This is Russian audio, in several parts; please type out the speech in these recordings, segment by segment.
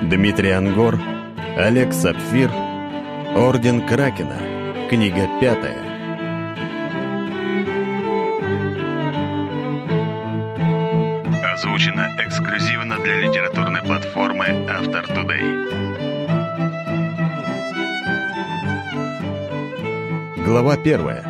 Дмитрий Ангор, Олег Сапфир, Орден Кракена, книга 5. Озвучено эксклюзивно для литературной платформы Автор Today. Глава 1.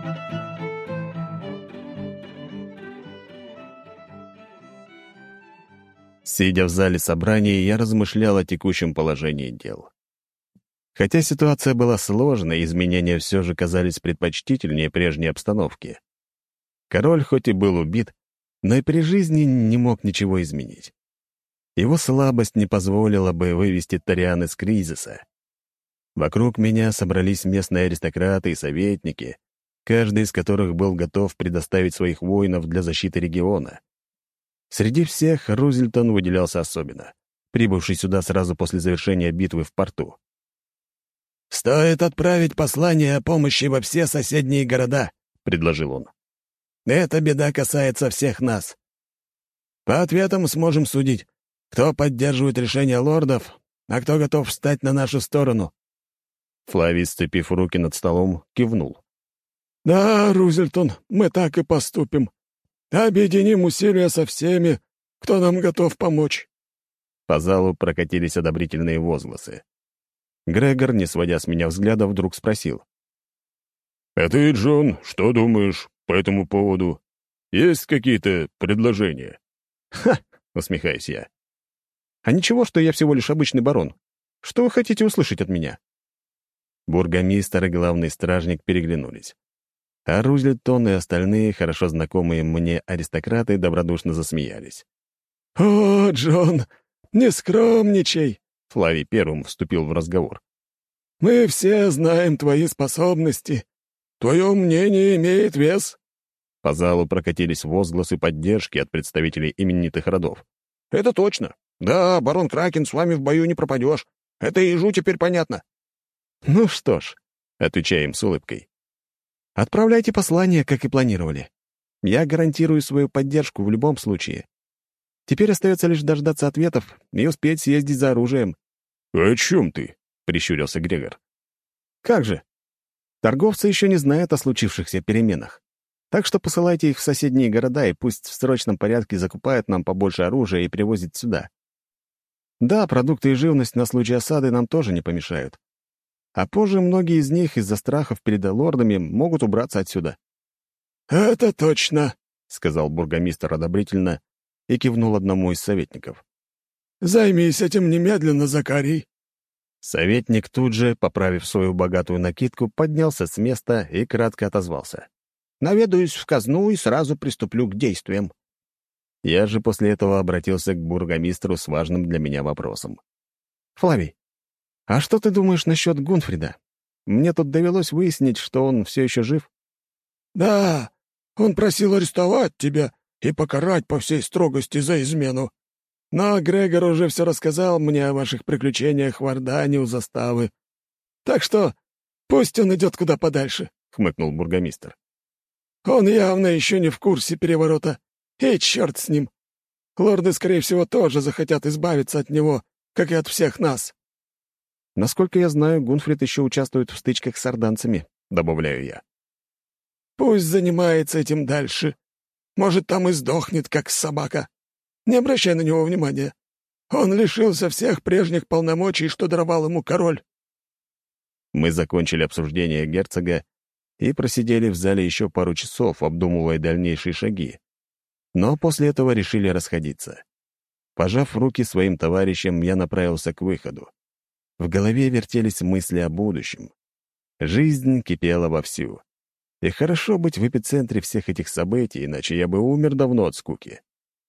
Сидя в зале собраний, я размышлял о текущем положении дел. Хотя ситуация была сложной, изменения все же казались предпочтительнее прежней обстановки. Король хоть и был убит, но и при жизни не мог ничего изменить. Его слабость не позволила бы вывести Ториан из кризиса. Вокруг меня собрались местные аристократы и советники, каждый из которых был готов предоставить своих воинов для защиты региона. Среди всех Рузельтон выделялся особенно, прибывший сюда сразу после завершения битвы в порту. «Стоит отправить послание о помощи во все соседние города», — предложил он. «Эта беда касается всех нас. По ответам сможем судить, кто поддерживает решение лордов, а кто готов встать на нашу сторону». Флавий, сцепив руки над столом, кивнул. «Да, Рузельтон, мы так и поступим. Объединим усилия со всеми, кто нам готов помочь». По залу прокатились одобрительные возгласы. Грегор, не сводя с меня взгляда, вдруг спросил. «А ты, Джон, что думаешь по этому поводу? Есть какие-то предложения?» «Ха!» — усмехаюсь я. «А ничего, что я всего лишь обычный барон. Что вы хотите услышать от меня?» Бургомистр и главный стражник переглянулись. А Рузельтон и остальные, хорошо знакомые мне аристократы, добродушно засмеялись. «О, Джон, не скромничай!» — Флавий первым вступил в разговор. «Мы все знаем твои способности. Твое мнение имеет вес». По залу прокатились возгласы поддержки от представителей именитых родов. «Это точно. Да, барон Кракен, с вами в бою не пропадешь. Это и ежу теперь понятно». «Ну что ж», — отвечаем с улыбкой. «Отправляйте послание, как и планировали. Я гарантирую свою поддержку в любом случае. Теперь остается лишь дождаться ответов и успеть съездить за оружием». «О чем ты?» — прищурился Грегор. «Как же? Торговцы еще не знают о случившихся переменах. Так что посылайте их в соседние города, и пусть в срочном порядке закупают нам побольше оружия и привозят сюда. Да, продукты и живность на случай осады нам тоже не помешают. А позже многие из них из-за страхов перед лордами могут убраться отсюда». «Это точно», — сказал бургомистр одобрительно и кивнул одному из советников. «Займись этим немедленно, Закарий». Советник тут же, поправив свою богатую накидку, поднялся с места и кратко отозвался. «Наведаюсь в казну и сразу приступлю к действиям». Я же после этого обратился к бургомистру с важным для меня вопросом. «Флавий, а что ты думаешь насчет Гунфрида? Мне тут довелось выяснить, что он все еще жив». «Да, он просил арестовать тебя и покарать по всей строгости за измену. Но Грегор уже все рассказал мне о ваших приключениях в Ордане у заставы. Так что пусть он идет куда подальше», — хмыкнул бургомистр. «Он явно еще не в курсе переворота, и черт с ним. Лорды, скорее всего, тоже захотят избавиться от него, как и от всех нас». «Насколько я знаю, Гунфрид еще участвует в стычках с орданцами», — добавляю я. «Пусть занимается этим дальше. Может, там и сдохнет, как собака. Не обращай на него внимания. Он лишился всех прежних полномочий, что даровал ему король». Мы закончили обсуждение герцога и просидели в зале еще пару часов, обдумывая дальнейшие шаги. Но после этого решили расходиться. Пожав руки своим товарищам, я направился к выходу. В голове вертелись мысли о будущем. Жизнь кипела вовсю. И хорошо быть в эпицентре всех этих событий, иначе я бы умер давно от скуки.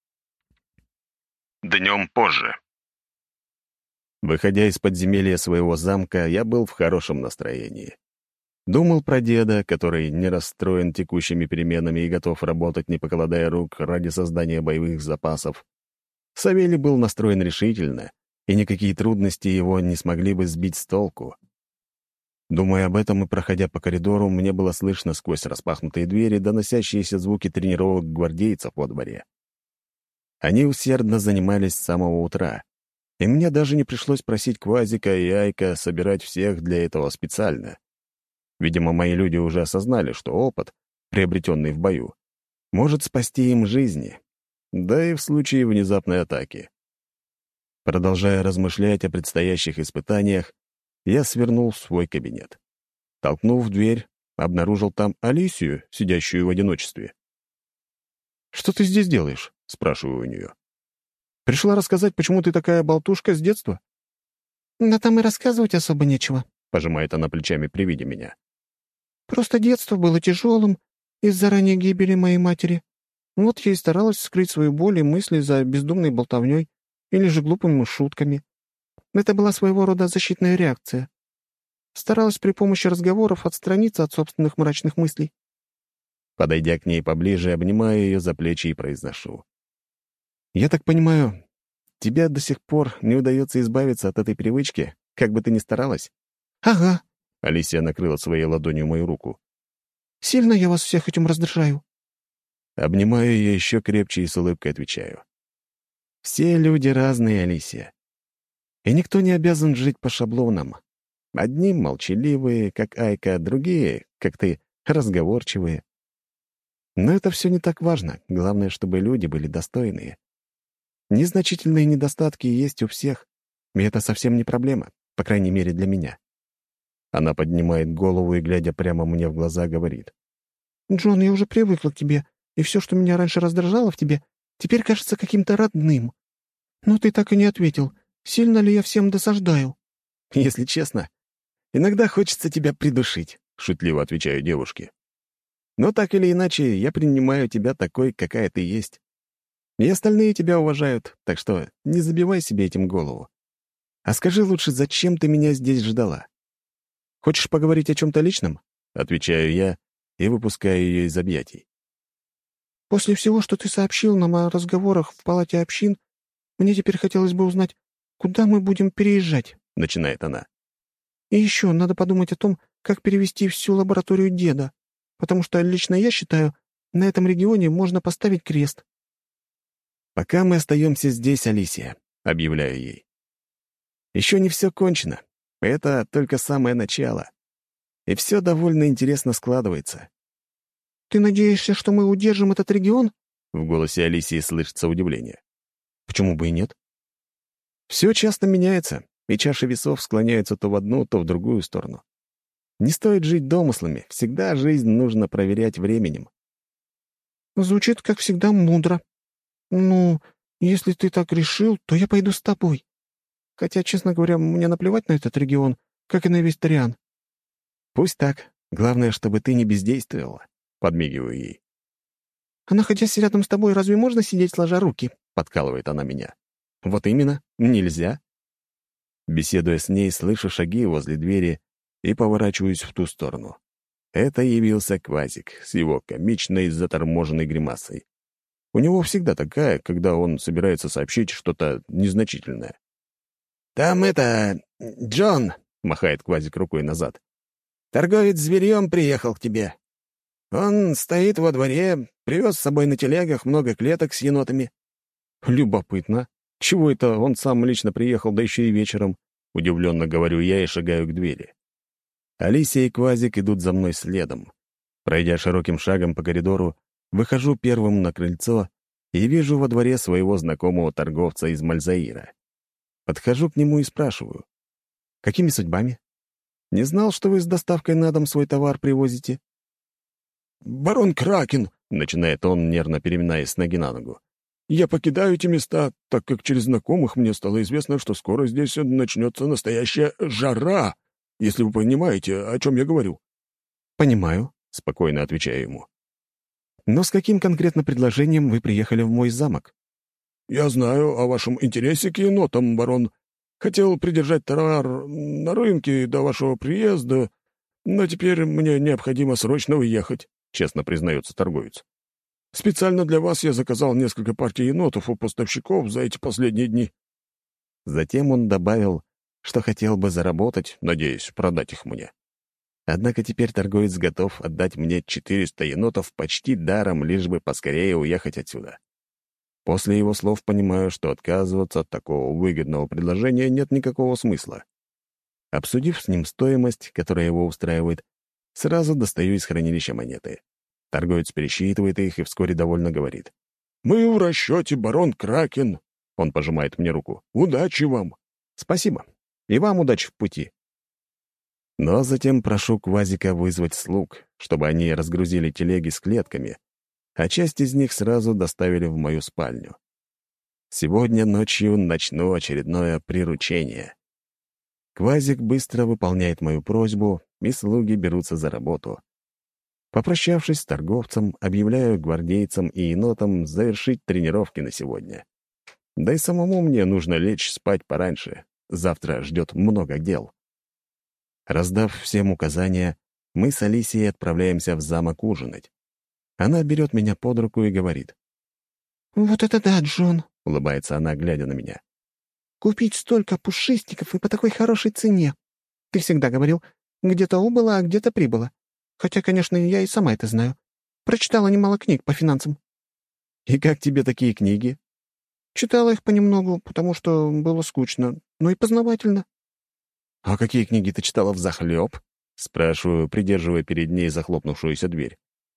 Днем позже. Выходя из подземелья своего замка, я был в хорошем настроении. Думал про деда, который не расстроен текущими переменами и готов работать, не покладая рук, ради создания боевых запасов. Савелий был настроен решительно, и никакие трудности его не смогли бы сбить с толку. Думая об этом и проходя по коридору, мне было слышно сквозь распахнутые двери доносящиеся звуки тренировок гвардейцев во дворе. Они усердно занимались с самого утра, И мне даже не пришлось просить Квазика и Айка собирать всех для этого специально. Видимо, мои люди уже осознали, что опыт, приобретенный в бою, может спасти им жизни, да и в случае внезапной атаки. Продолжая размышлять о предстоящих испытаниях, я свернул в свой кабинет. Толкнув дверь, обнаружил там Алисию, сидящую в одиночестве. «Что ты здесь делаешь?» — спрашиваю у нее. «Пришла рассказать, почему ты такая болтушка с детства?» «Да там и рассказывать особо нечего», — пожимает она плечами при виде меня. «Просто детство было тяжелым из-за ранней гибели моей матери. Вот я и старалась скрыть свою боль и мысли за бездумной болтовней или же глупыми шутками. Это была своего рода защитная реакция. Старалась при помощи разговоров отстраниться от собственных мрачных мыслей». Подойдя к ней поближе, обнимаю ее за плечи и произношу. «Я так понимаю, тебе до сих пор не удается избавиться от этой привычки, как бы ты ни старалась?» «Ага», — Алисия накрыла своей ладонью мою руку. «Сильно я вас всех этим раздражаю?» Обнимаю ее еще крепче и с улыбкой отвечаю. «Все люди разные, Алисия. И никто не обязан жить по шаблонам. Одни молчаливые, как Айка, другие, как ты, разговорчивые. Но это все не так важно. Главное, чтобы люди были достойные. Незначительные недостатки есть у всех, и это совсем не проблема, по крайней мере, для меня». Она поднимает голову и, глядя прямо мне в глаза, говорит. «Джон, я уже привыкла к тебе, и все, что меня раньше раздражало в тебе, теперь кажется каким-то родным. Но ты так и не ответил, сильно ли я всем досаждаю?» «Если честно, иногда хочется тебя придушить», — шутливо отвечаю девушке. «Но так или иначе, я принимаю тебя такой, какая ты есть. И остальные тебя уважают, так что не забивай себе этим голову. А скажи лучше, зачем ты меня здесь ждала? Хочешь поговорить о чем-то личном?» — отвечаю я и выпускаю ее из объятий. «После всего, что ты сообщил нам о разговорах в палате общин, мне теперь хотелось бы узнать, куда мы будем переезжать», — начинает она. «И еще надо подумать о том, как перевести всю лабораторию деда, потому что лично я считаю, на этом регионе можно поставить крест». «Пока мы остаемся здесь, Алисия», — объявляю ей. «Еще не все кончено. Это только самое начало. И все довольно интересно складывается». «Ты надеешься, что мы удержим этот регион?» В голосе Алисии слышится удивление. «Почему бы и нет? Все часто меняется, и чаши весов склоняются то в одну, то в другую сторону. Не стоит жить домыслами, всегда жизнь нужно проверять временем». «Звучит, как всегда, мудро. Ну, если ты так решил, то я пойду с тобой. Хотя, честно говоря, мне наплевать на этот регион, как и на весь Ториан». «Пусть так. Главное, чтобы ты не бездействовала», — подмигиваю ей. «А находясь рядом с тобой, разве можно сидеть сложа руки?» — подкалывает она меня. «Вот именно, нельзя». Беседуя с ней, слышу шаги возле двери и поворачиваюсь в ту сторону. Это явился Квазик с его комичной заторможенной гримасой. У него всегда такая, когда он собирается сообщить что-то незначительное. «Там Джон», — махает Квазик рукой назад. «Торговец зверьем приехал к тебе. Он стоит во дворе, привез с собой на телегах много клеток с енотами». «Любопытно. Чего это он сам лично приехал, да еще и вечером?» Удивленно говорю я и шагаю к двери. Алисия и Квазик идут за мной следом. Пройдя широким шагом по коридору, выхожу первым на крыльцо и вижу во дворе своего знакомого торговца из Мальзаира. Подхожу к нему и спрашиваю. «Какими судьбами? Не знал, что вы с доставкой на дом свой товар привозите?» «Барон Кракен», — начинает он, нервно переминаясь с ноги на ногу. «Я покидаю эти места, так как через знакомых мне стало известно, что скоро здесь начнется настоящая жара, если вы понимаете, о чем я говорю». «Понимаю», — спокойно отвечаю ему. «Но с каким конкретно предложением вы приехали в мой замок?» «Я знаю о вашем интересе к енотам, барон. Хотел придержать товар на рынке до вашего приезда, но теперь мне необходимо срочно уехать», — честно признается торговец. «Специально для вас я заказал несколько партий енотов у поставщиков за эти последние дни». Затем он добавил, что хотел бы заработать, надеясь продать их мне. Однако теперь торговец готов отдать мне 400 енотов почти даром, лишь бы поскорее уехать отсюда. После его слов понимаю, что отказываться от такого выгодного предложения нет никакого смысла. Обсудив с ним стоимость, которая его устраивает, сразу достаю из хранилища монеты. Торговец пересчитывает их и вскоре довольно говорит. «Мы в расчете, барон Кракен». Он пожимает мне руку. «Удачи вам». «Спасибо. И вам удачи в пути». Но затем прошу Квазика вызвать слуг, чтобы они разгрузили телеги с клетками, а часть из них сразу доставили в мою спальню. Сегодня ночью начну очередное приручение. Квазик быстро выполняет мою просьбу, и слуги берутся за работу. Попрощавшись с торговцем, объявляю гвардейцам и енотам завершить тренировки на сегодня. Да и самому мне нужно лечь спать пораньше. Завтра ждет много дел. Раздав всем указания, мы с Алисией отправляемся в замок ужинать. Она берет меня под руку и говорит. «Вот это да, Джон!» — улыбается она, глядя на меня. «Купить столько пушистиков и по такой хорошей цене. Ты всегда говорил, где-то убыло, а где-то прибыло. Хотя, конечно, я и сама это знаю. Прочитала немало книг по финансам». «И как тебе такие книги?» «Читала их понемногу, потому что было скучно, но и познавательно». «А какие книги ты читала взахлёб?» — спрашиваю, придерживая перед ней захлопнувшуюся дверь.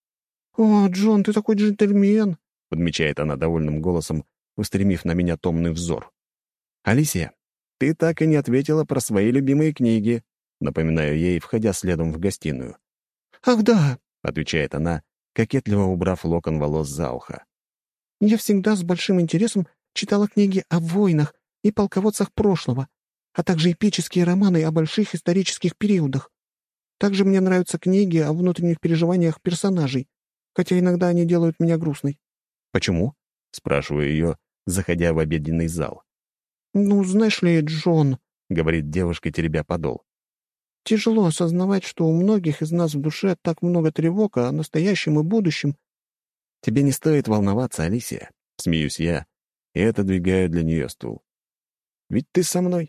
«О, Джон, ты такой джентльмен!» — подмечает она довольным голосом, устремив на меня томный взор. «Алисия, ты так и не ответила про свои любимые книги», — напоминаю ей, входя следом в гостиную. «Ах, да!» — отвечает она, кокетливо убрав локон волос за ухо. «Я всегда с большим интересом читала книги о войнах и полководцах прошлого, а также эпические романы о больших исторических периодах. Также мне нравятся книги о внутренних переживаниях персонажей, хотя иногда они делают меня грустной». «Почему?» — спрашиваю ее, заходя в обеденный зал. «Ну, знаешь ли, Джон», — говорит девушка, теребя подол. «тяжело осознавать, что у многих из нас в душе так много тревог о настоящем и будущем». «Тебе не стоит волноваться, Алисия», — смеюсь я, и отодвигаю для нее стул. «Ведь ты со мной».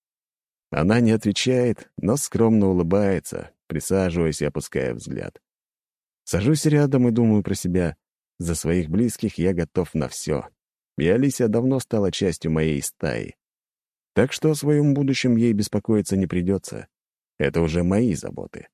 Она не отвечает, но скромно улыбается, присаживаясь и опуская взгляд. Сажусь рядом и думаю про себя. За своих близких я готов на все. И Алисия давно стала частью моей стаи. Так что о своем будущем ей беспокоиться не придется. Это уже мои заботы.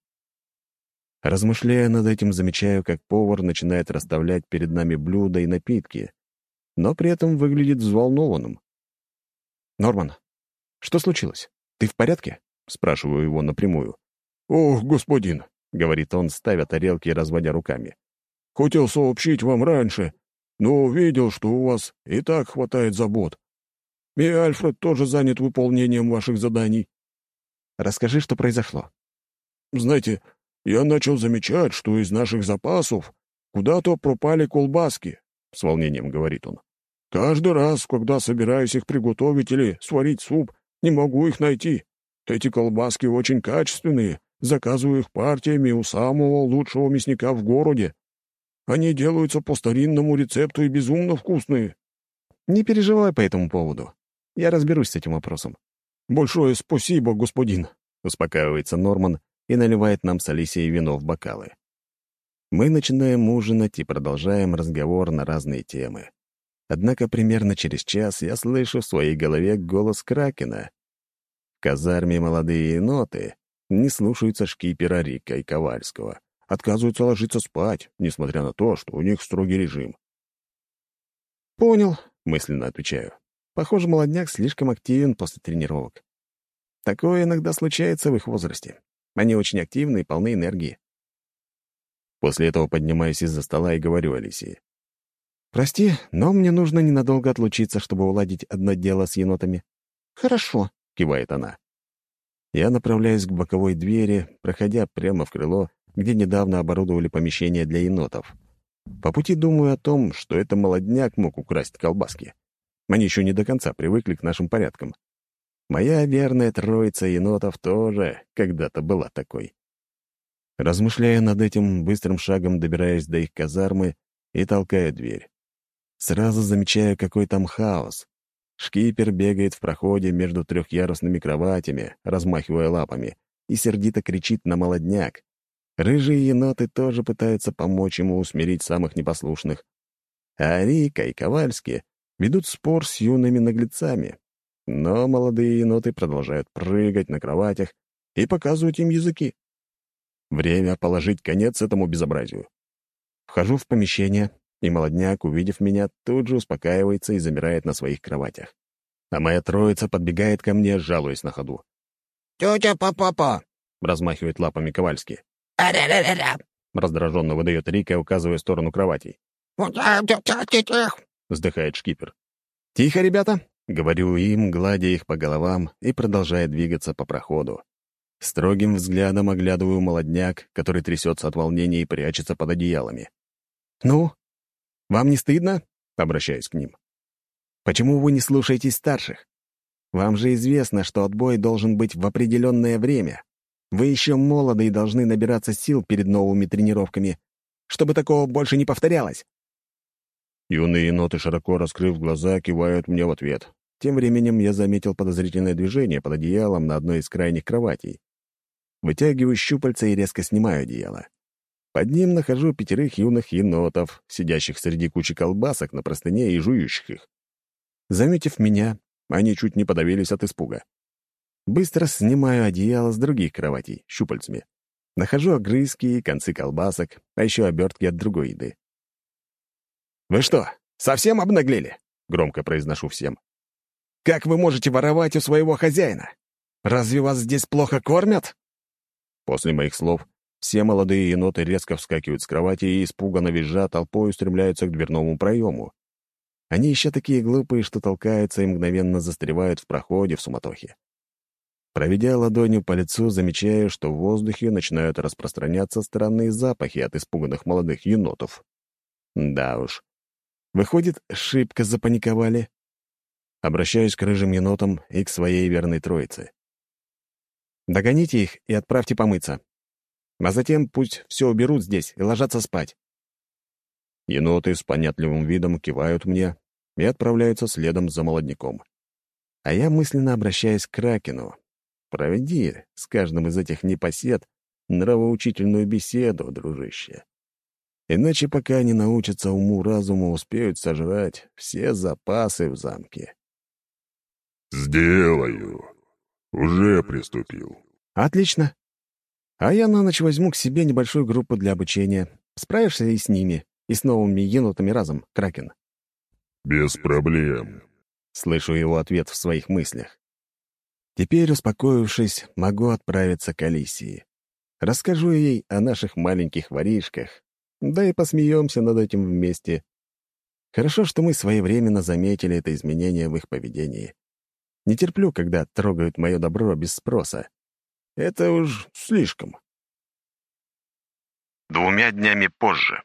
Размышляя над этим, замечаю, как повар начинает расставлять перед нами блюда и напитки, но при этом выглядит взволнованным. «Норман, что случилось? Ты в порядке?» — спрашиваю его напрямую. «Ох, господин», — говорит он, ставя тарелки и разводя руками. «Хотел сообщить вам раньше, но увидел, что у вас и так хватает забот. И Альфред тоже занят выполнением ваших заданий». «Расскажи, что произошло». «Знаете, я начал замечать, что из наших запасов куда-то пропали колбаски», — с волнением говорит он. «Каждый раз, когда собираюсь их приготовить или сварить суп, не могу их найти. Эти колбаски очень качественные, заказываю их партиями у самого лучшего мясника в городе. Они делаются по старинному рецепту и безумно вкусные». «Не переживай по этому поводу. Я разберусь с этим вопросом». «Большое спасибо, господин», — успокаивается Норман и наливает нам с Алисией вино в бокалы. Мы начинаем ужинать и продолжаем разговор на разные темы. Однако примерно через час я слышу в своей голове голос Кракена. В казарме молодые еноты не слушаются шкипера Рика и Ковальского, отказываются ложиться спать, несмотря на то, что у них строгий режим. «Понял», — мысленно отвечаю. Похоже, молодняк слишком активен после тренировок. Такое иногда случается в их возрасте. Они очень активны и полны энергии. После этого поднимаюсь из-за стола и говорю Алисии. «Прости, но мне нужно ненадолго отлучиться, чтобы уладить одно дело с енотами». «Хорошо», — кивает она. Я направляюсь к боковой двери, проходя прямо в крыло, где недавно оборудовали помещение для енотов. По пути думаю о том, что это молодняк мог украсть колбаски. Они еще не до конца привыкли к нашим порядкам. Моя верная троица енотов тоже когда-то была такой. Размышляя над этим, быстрым шагом добираюсь до их казармы и толкаю дверь. Сразу замечаю, какой там хаос. Шкипер бегает в проходе между трехъярусными кроватями, размахивая лапами, и сердито кричит на молодняк. Рыжие еноты тоже пытаются помочь ему усмирить самых непослушных. а Рика и Ковальский ведут спор с юными наглецами. Но молодые еноты продолжают прыгать на кроватях и показывать им языки. Время положить конец этому безобразию. Вхожу в помещение, и молодняк, увидев меня, тут же успокаивается и замирает на своих кроватях. А моя троица подбегает ко мне, жалуясь на ходу. «Тетя Папа!» — размахивает лапами Ковальский. «А-ля-ля-ля-ля!» — раздраженно выдает Рика, указывая в сторону кроватей. Вздыхает шкипер. «Тихо, ребята!» — говорю им, гладя их по головам и продолжая двигаться по проходу. Строгим взглядом оглядываю молодняк, который трясется от волнения и прячется под одеялами. «Ну, вам не стыдно?» — обращаюсь к ним. «Почему вы не слушаетесь старших? Вам же известно, что отбой должен быть в определенное время. Вы еще молоды и должны набираться сил перед новыми тренировками, чтобы такого больше не повторялось». Юные еноты, широко раскрыв глаза, кивают мне в ответ. Тем временем я заметил подозрительное движение под одеялом на одной из крайних кроватей. Вытягиваю щупальца и резко снимаю одеяло. Под ним нахожу 5 юных енотов, сидящих среди кучи колбасок на простыне и жующих их. Заметив меня, они чуть не подавились от испуга. Быстро снимаю одеяло с других кроватей щупальцами. Нахожу огрызки и концы колбасок, а еще обертки от другой еды. «Вы что, совсем обнаглели?» — громко произношу всем. «Как вы можете воровать у своего хозяина? Разве вас здесь плохо кормят?» После моих слов все молодые еноты резко вскакивают с кровати и, испуганно визжа, толпой устремляются к дверному проему. Они еще такие глупые, что толкаются и мгновенно застревают в проходе в суматохе. Проведя ладонью по лицу, замечаю, что в воздухе начинают распространяться странные запахи от испуганных молодых енотов. Да уж. Выходит, шибко запаниковали. Обращаюсь к рыжим енотам и к своей верной троице. Догоните их и отправьте помыться. А затем пусть все уберут здесь и ложатся спать. Еноты с понятливым видом кивают мне и отправляются следом за молодняком. А я мысленно обращаюсь к Кракену. Проведи с каждым из этих непосед нравоучительную беседу, дружище. Иначе, пока они научатся уму-разуму, успеют сожрать все запасы в замке. «Сделаю. Уже приступил». «Отлично. А я на ночь возьму к себе небольшую группу для обучения. Справишься и с ними, и с новыми енотами разом, Кракен?» «Без проблем», — слышу его ответ в своих мыслях. Теперь, успокоившись, могу отправиться к Алисии. Расскажу ей о наших маленьких воришках, да и посмеемся над этим вместе. Хорошо, что мы своевременно заметили это изменение в их поведении. Не терплю, когда трогают мое добро без спроса. Это уж слишком. 2 днями позже.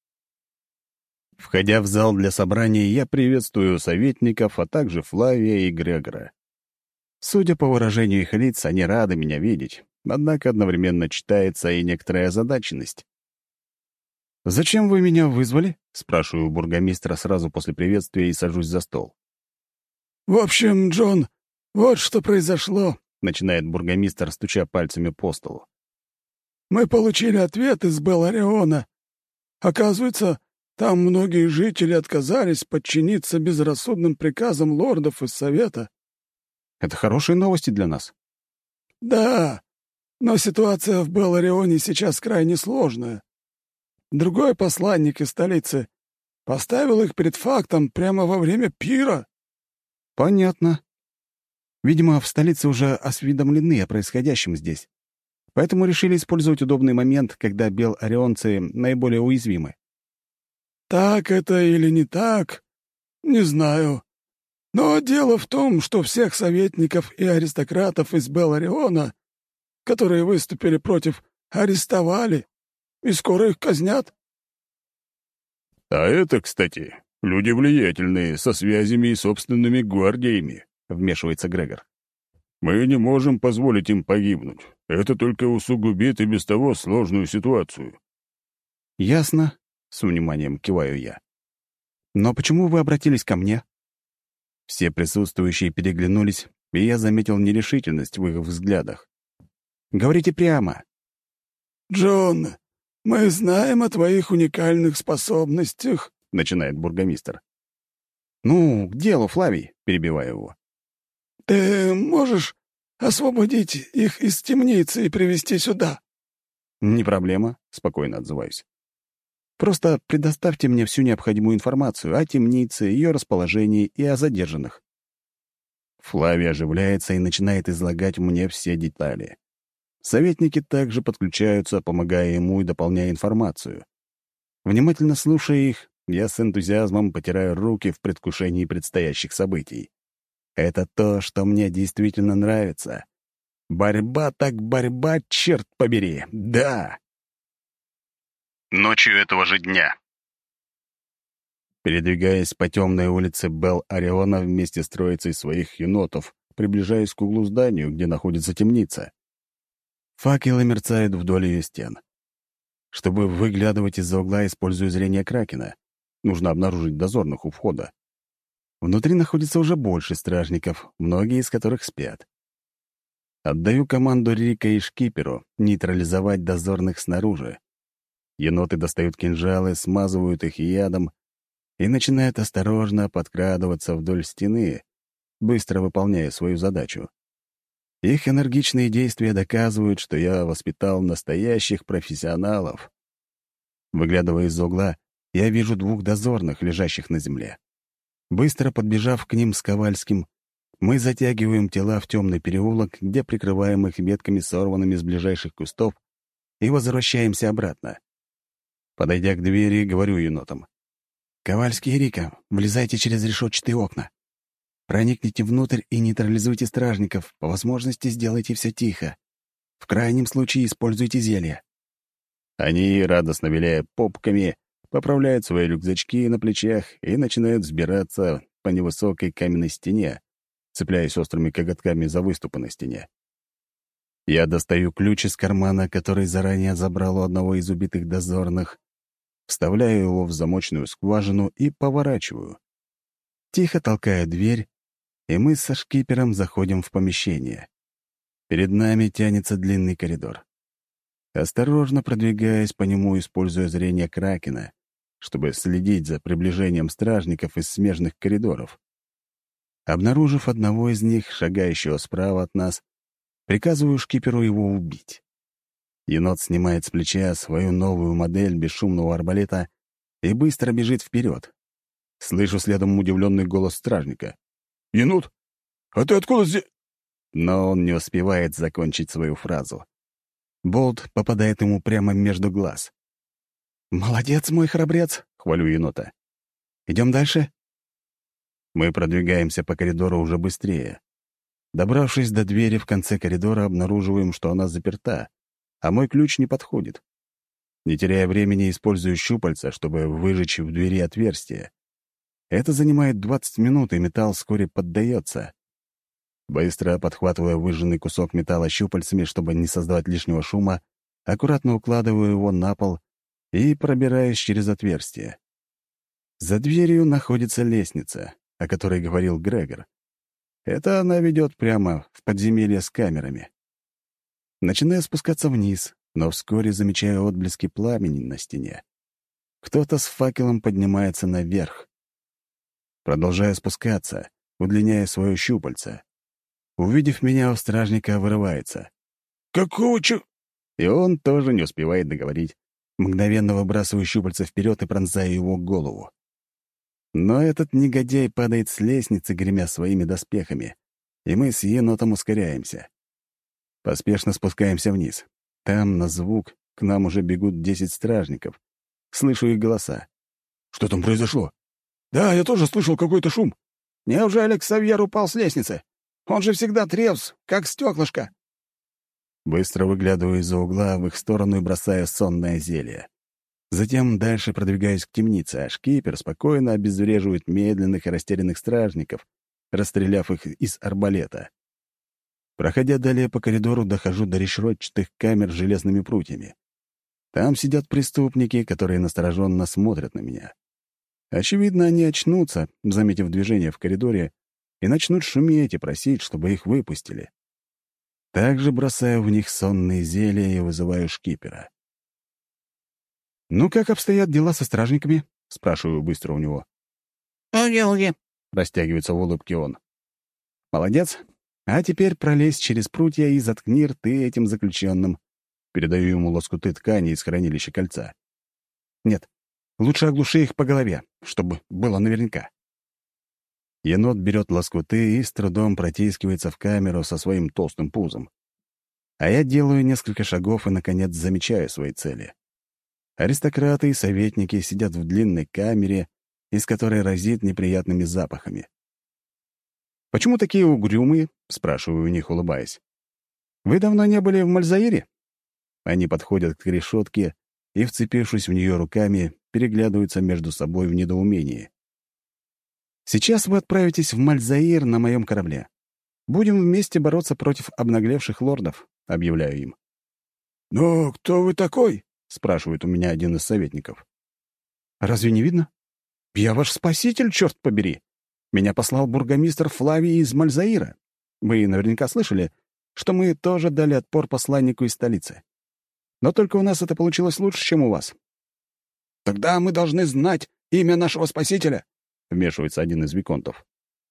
Входя в зал для собраний, я приветствую советников, а также Флавия и Грегора. Судя по выражению их лиц, они рады меня видеть, однако одновременно читается и некоторая озадаченность. «Зачем вы меня вызвали?» — спрашиваю у бургомистра сразу после приветствия и сажусь за стол. «В общем, Джон, вот что произошло», — начинает бургомистр, стуча пальцами по столу. «Мы получили ответ из Белариона. Оказывается, там многие жители отказались подчиниться безрассудным приказам лордов из Совета». «Это хорошие новости для нас». «Да, но ситуация в Беларионе сейчас крайне сложная. Другой посланник из столицы поставил их перед фактом прямо во время пира». «Понятно. Видимо, в столице уже осведомлены о происходящем здесь. Поэтому решили использовать удобный момент, когда беларионцы наиболее уязвимы». «Так это или не так, не знаю. Но дело в том, что всех советников и аристократов из Белариона, которые выступили против, арестовали, и скоро их казнят». «А это, кстати, люди влиятельные, со связями и собственными гвардиями», — вмешивается Грегор. «Мы не можем позволить им погибнуть. Это только усугубит и без того сложную ситуацию». «Ясно», — с вниманием киваю я. «Но почему вы обратились ко мне?» Все присутствующие переглянулись, и я заметил нерешительность в их взглядах. «Говорите прямо». «Джон, мы знаем о твоих уникальных способностях», — начинает бургомистр. «Ну, к делу, Флавий», — перебиваю его. «Ты можешь освободить их из темницы и привести сюда?» «Не проблема», — спокойно отзываюсь. «Просто предоставьте мне всю необходимую информацию о темнице, ее расположении и о задержанных». Флавий оживляется и начинает излагать мне все детали. Советники также подключаются, помогая ему и дополняя информацию. Внимательно слушая их, я с энтузиазмом потираю руки в предвкушении предстоящих событий. Это то, что мне действительно нравится. Борьба так борьба, черт побери, да! Ночью этого же дня. Передвигаясь по темной улице Бел-Ориона вместе с троицей своих енотов, приближаюсь к углу зданию, где находится темница. Факелы мерцают вдоль ее стен. Чтобы выглядывать из-за угла, использую зрение Кракена. Нужно обнаружить дозорных у входа. Внутри находится уже больше стражников, многие из которых спят. Отдаю команду Рика и Шкиперу нейтрализовать дозорных снаружи. Еноты достают кинжалы, смазывают их ядом и начинают осторожно подкрадываться вдоль стены, быстро выполняя свою задачу. Их энергичные действия доказывают, что я воспитал настоящих профессионалов. Выглядывая из-за угла, я вижу 2 дозорных, лежащих на земле. Быстро подбежав к ним с Ковальским, мы затягиваем тела в темный переулок, где прикрываем их ветками, сорванными с ближайших кустов, и возвращаемся обратно. Подойдя к двери, говорю енотам. «Ковальский и Рика, влезайте через решетчатые окна. Проникните внутрь и нейтрализуйте стражников. По возможности сделайте все тихо. В крайнем случае используйте зелья». Они, радостно виляя попками, поправляют свои рюкзачки на плечах и начинают взбираться по невысокой каменной стене, цепляясь острыми коготками за выступы на стене. Я достаю ключ из кармана, который заранее забрал у одного из убитых дозорных, вставляю его в замочную скважину и поворачиваю. Тихо толкаю дверь, и мы со Шкипером заходим в помещение. Перед нами тянется длинный коридор. Осторожно продвигаясь по нему, используя зрение Кракена, чтобы следить за приближением стражников из смежных коридоров. Обнаружив одного из них, шагающего справа от нас, приказываю Шкиперу его убить. Енот снимает с плеча свою новую модель бесшумного арбалета и быстро бежит вперед. Слышу следом удивленный голос стражника. «Енот, а ты откуда здесь?» Но он не успевает закончить свою фразу. Болт попадает ему прямо между глаз. «Молодец, мой храбрец!» — хвалю енота. «Идем дальше?» Мы продвигаемся по коридору уже быстрее. Добравшись до двери в конце коридора, обнаруживаем, что она заперта, а мой ключ не подходит. Не теряя времени, использую щупальца, чтобы выжечь в двери отверстие. Это занимает 20 минут, и металл вскоре поддается. Быстро подхватывая выжженный кусок металла щупальцами, чтобы не создавать лишнего шума, аккуратно укладываю его на пол и пробираюсь через отверстие. За дверью находится лестница, о которой говорил Грегор. Это она ведет прямо в подземелье с камерами. Начинаю спускаться вниз, но вскоре замечаю отблески пламени на стене. Кто-то с факелом поднимается наверх. Продолжаю спускаться, удлиняя свое щупальце. Увидев меня, у стражника вырывается. «Какого чё?» И он тоже не успевает договорить. Мгновенно выбрасываю щупальце вперед и пронзаю его голову. Но этот негодяй падает с лестницы, гремя своими доспехами, и мы с енотом ускоряемся. Поспешно спускаемся вниз. Там, на звук, к нам уже бегут 10 стражников. Слышу их голоса. «Что там произошло?» «Да, я тоже слышал какой-то шум». «Неужели Ксавьер упал с лестницы? Он же всегда трезв, как стеклышко». Быстро выглядываю из-за угла в их сторону и бросаю сонное зелье. Затем дальше продвигаюсь к темнице, а Шкипер спокойно обезвреживает медленных и растерянных стражников, расстреляв их из арбалета. Проходя далее по коридору, дохожу до решетчатых камер с железными прутьями. Там сидят преступники, которые настороженно смотрят на меня. Очевидно, они очнутся, заметив движение в коридоре, и начнут шуметь и просить, чтобы их выпустили. Также бросаю в них сонные зелья и вызываю Шкипера. «Ну, как обстоят дела со стражниками?» — спрашиваю быстро у него. «Уги-уги», — растягивается в улыбке он. «Молодец. А теперь пролезь через прутья и заткни рты этим заключенным». Передаю ему лоскуты ткани из хранилища кольца. «Нет, лучше оглуши их по голове, чтобы было наверняка». Енот берет лоскуты и с трудом протискивается в камеру со своим толстым пузом. А я делаю несколько шагов и, наконец, замечаю свои цели. Аристократы и советники сидят в длинной камере, из которой разит неприятными запахами. «Почему такие угрюмые?» — спрашиваю у них, улыбаясь. «Вы давно не были в Мальзаире?» Они подходят к решетке и, вцепившись в нее руками, переглядываются между собой в недоумении. «Сейчас вы отправитесь в Мальзаир на моем корабле. Будем вместе бороться против обнаглевших лордов», — объявляю им. «Но кто вы такой?» — спрашивает у меня один из советников. «Разве не видно? Я ваш спаситель, черт побери! Меня послал бургомистр Флавий из Мальзаира. Вы наверняка слышали, что мы тоже дали отпор посланнику из столицы. Но только у нас это получилось лучше, чем у вас». «Тогда мы должны знать имя нашего спасителя», — вмешивается один из виконтов.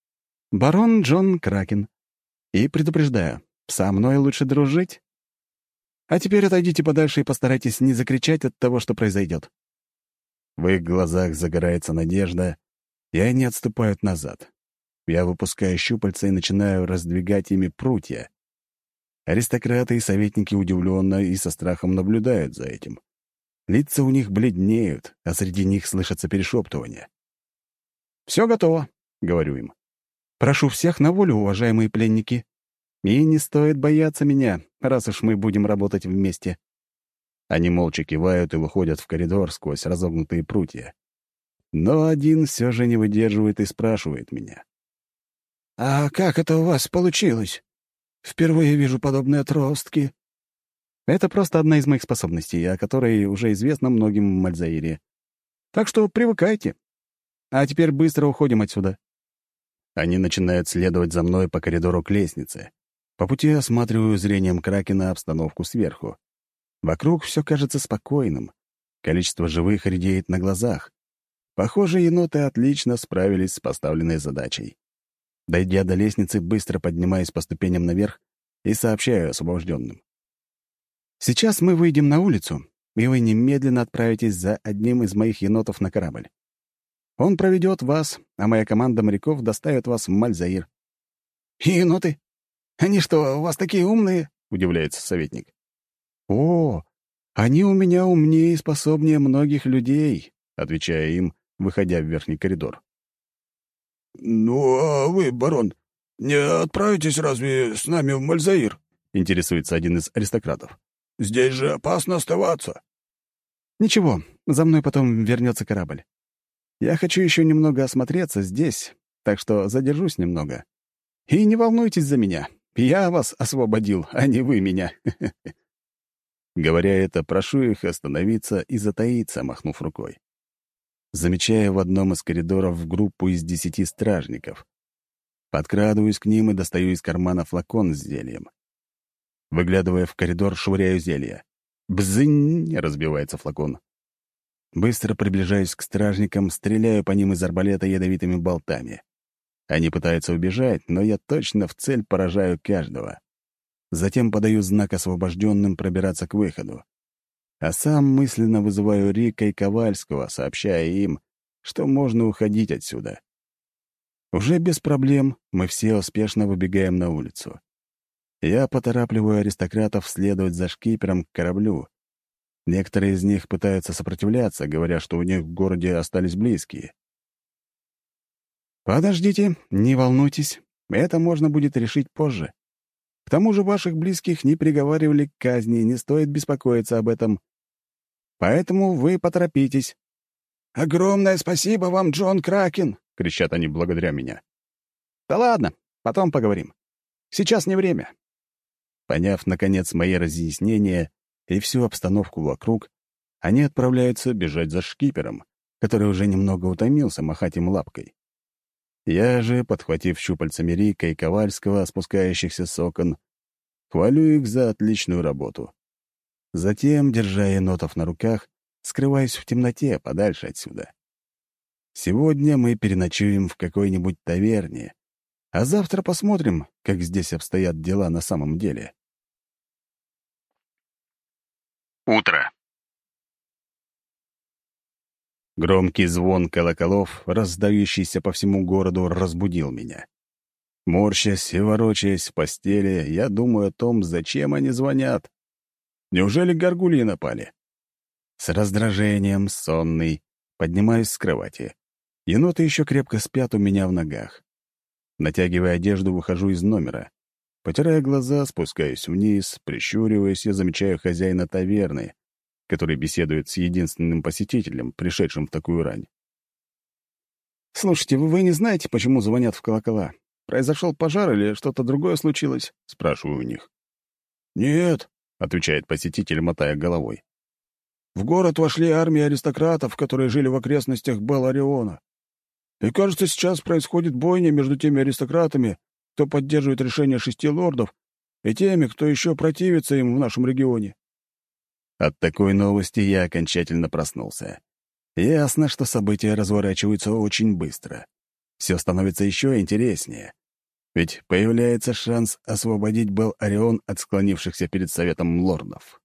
«Барон Джон Кракен. И предупреждаю, со мной лучше дружить. А теперь отойдите подальше и постарайтесь не закричать от того, что произойдет». В их глазах загорается надежда, и они отступают назад. Я выпускаю щупальца и начинаю раздвигать ими прутья. Аристократы и советники удивленно и со страхом наблюдают за этим. Лица у них бледнеют, а среди них слышатся перешептывания. «Все готово», — говорю им. «Прошу всех на волю, уважаемые пленники. И не стоит бояться меня, раз уж мы будем работать вместе». Они молча кивают и выходят в коридор сквозь разогнутые прутья. Но один все же не выдерживает и спрашивает меня. «А как это у вас получилось? Впервые вижу подобные отростки». Это просто одна из моих способностей, о которой уже известно многим в Мальзаире. Так что привыкайте. А теперь быстро уходим отсюда. Они начинают следовать за мной по коридору к лестнице. По пути осматриваю зрением Кракена обстановку сверху. Вокруг все кажется спокойным. Количество живых редеет на глазах. Похоже, еноты отлично справились с поставленной задачей. Дойдя до лестницы, быстро поднимаюсь по ступеням наверх и сообщаю освобожденным. «Сейчас мы выйдем на улицу, и вы немедленно отправитесь за одним из моих енотов на корабль. Он проведет вас, а моя команда моряков доставит вас в Мальзаир». «Еноты? Они что, у вас такие умные?» — удивляется советник. «О, они у меня умнее и способнее многих людей», — отвечаю им, выходя в верхний коридор. «Ну, а вы, барон, не отправитесь разве с нами в Мальзаир?» — интересуется один из аристократов. «Здесь же опасно оставаться». «Ничего, за мной потом вернется корабль. Я хочу еще немного осмотреться здесь, так что задержусь немного. И не волнуйтесь за меня. Я вас освободил, а не вы меня». Говоря это, прошу их остановиться и затаиться, махнув рукой. Замечаю в одном из коридоров группу из 10 стражников. Подкрадываюсь к ним и достаю из кармана флакон с зельем. Выглядывая в коридор, швыряю зелье. «Бзынь!» — разбивается флакон. Быстро приближаюсь к стражникам, стреляю по ним из арбалета ядовитыми болтами. Они пытаются убежать, но я точно в цель поражаю каждого. Затем подаю знак освобожденным пробираться к выходу. А сам мысленно вызываю Рика и Ковальского, сообщая им, что можно уходить отсюда. Уже без проблем мы все успешно выбегаем на улицу. Я поторапливаю аристократов следовать за шкипером к кораблю. Некоторые из них пытаются сопротивляться, говоря, что у них в городе остались близкие. «Подождите, не волнуйтесь, это можно будет решить позже. К тому же ваших близких не приговаривали к казни, не стоит беспокоиться об этом. Поэтому вы поторопитесь». «Огромное спасибо вам, Джон Кракен!» — кричат они благодаря меня. «Да ладно, потом поговорим. Сейчас не время». Поняв, наконец, мои разъяснения и всю обстановку вокруг, они отправляются бежать за шкипером, который уже немного утомился махать им лапкой. Я же, подхватив щупальцами Рика и Ковальского, спускающихся с окон, хвалю их за отличную работу. Затем, держа енотов на руках, скрываюсь в темноте подальше отсюда. Сегодня мы переночуем в какой-нибудь таверне, а завтра посмотрим, как здесь обстоят дела на самом деле. Утро. Громкий звон колоколов, раздающийся по всему городу, разбудил меня. Морщась и ворочаясь в постели, я думаю о том, зачем они звонят. Неужели горгульи напали? С раздражением, сонный, поднимаюсь с кровати. Еноты еще крепко спят у меня в ногах. Натягивая одежду, выхожу из номера. Потирая глаза, спускаюсь вниз, прищуриваясь, я замечаю хозяина таверны, который беседует с единственным посетителем, пришедшим в такую рань. «Слушайте, вы не знаете, почему звонят в колокола? Произошел пожар или что-то другое случилось?» — спрашиваю у них. «Нет», — отвечает посетитель, мотая головой. «в город вошли армии аристократов, которые жили в окрестностях Белариона. И, кажется, сейчас происходит бойня между теми аристократами, кто поддерживает решение 6 лордов, и теми, кто еще противится им в нашем регионе». От такой новости я окончательно проснулся. Ясно, что события разворачиваются очень быстро. Все становится еще интереснее. Ведь появляется шанс освободить Бел-Орион от склонившихся перед Советом лордов.